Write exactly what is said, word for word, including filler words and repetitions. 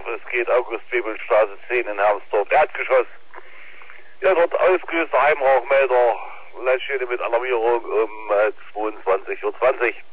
Es geht August-Bebel-Straße zehn in Hermsdorf, Erdgeschoss. Ja, dort ausgelöster Heimrauchmelder, Leitstelle mit Alarmierung um äh, zweiundzwanzig Uhr zwanzig.